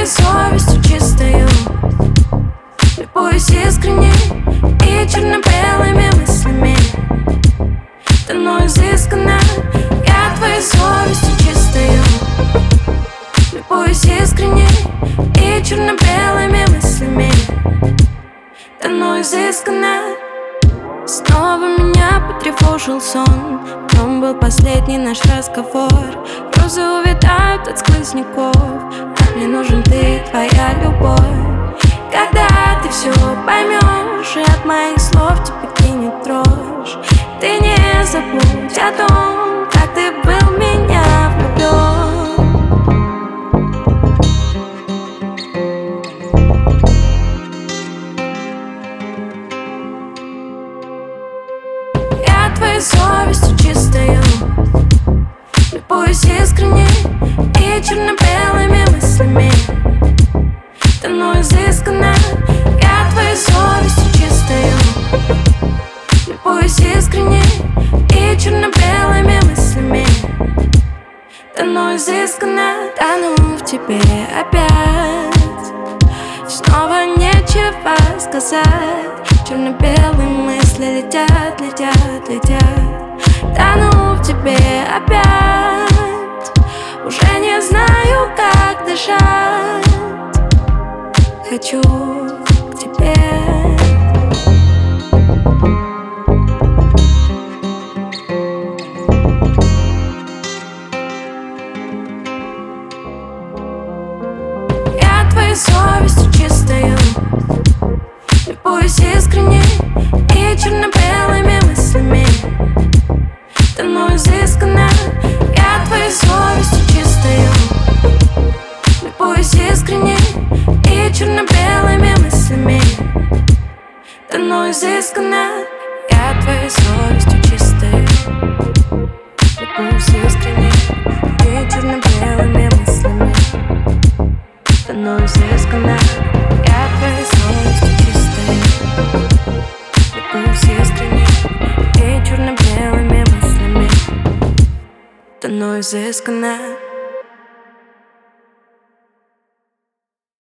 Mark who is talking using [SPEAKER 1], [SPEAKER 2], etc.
[SPEAKER 1] твоей совестью чистою, любуюсь искренне и черно-белыми мыслями. Тону изысканно, я твоей совестью чистою, любуюсь искренне и черно-белыми мыслями. Тону изысканно. Снова меня потревожил сон, в нем был последний наш разговор. Розы увядают от сквозняков, а мне нужен ты, твоя любовь. Когда ты все поймешь, и от моих слов тебя кинет дрожь, ты не забудь о том, как ты был в меня влюблен. Я твоей совестью чистою, любуюсь искренне и черно-белыми мыслями. Тону изысканно, я твоей совестью чистою, любуюсь искренне и черно-белыми мыслями. Тону изысканно, тону в тебе опять. Снова нечего сказать, черно-белые мысли летят, летят, летят. Тону в тебе опять, уже не знаю, как дышать. Хочу к тебе. Я твоей совестью чистою, любуюсь искренне и черно-белыми мыслями. Тону изысканно, я твоей совестью чистою, любуюсь искренне и черно-белыми мыслями. Тону изысканно, я твоей совестью чистою, любуюсь искренне и черно-белыми мыслями. Тону изысканно, я твоей совестью чистою, любуюсь искренне и черно-белыми мыслями. Тону изысканно.